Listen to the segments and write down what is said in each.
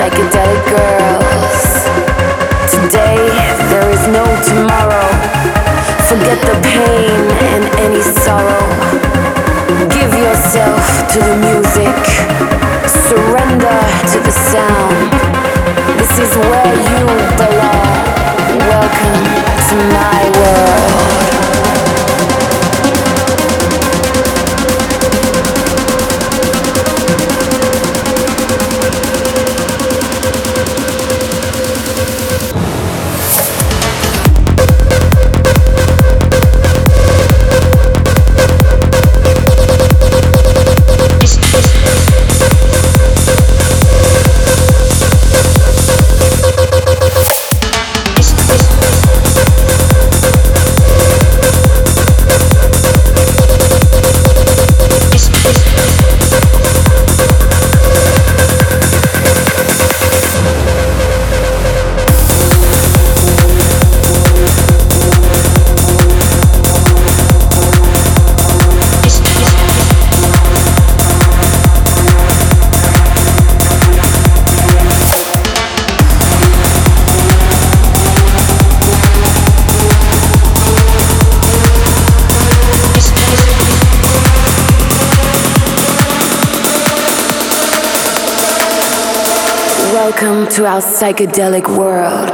psychedelic girls. Today there is no tomorrow. Forget the pain and any sorrow. Give yourself to the music. Surrender to the sound. This is where you belong. Welcome to my world. Welcome to our psychedelic world.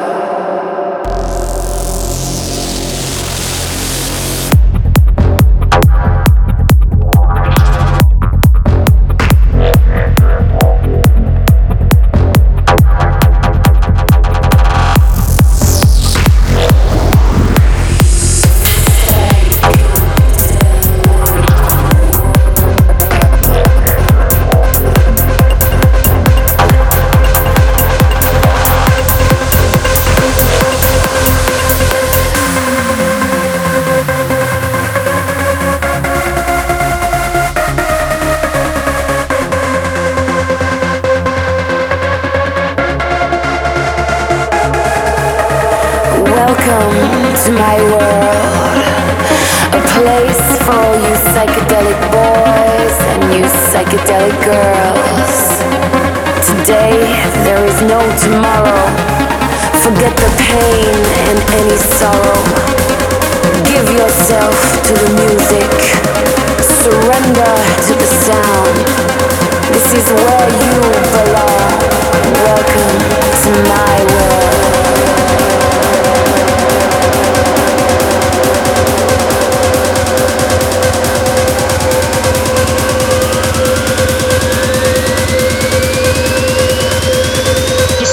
Welcome to my world, a place for all you psychedelic boys and you psychedelic girls. Today there is no tomorrow. Forget the pain and any sorrow. Give yourself to the music. Surrender to the sound. This is where you belong. Welcome to my world.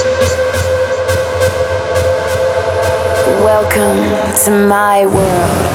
Welcome to my world.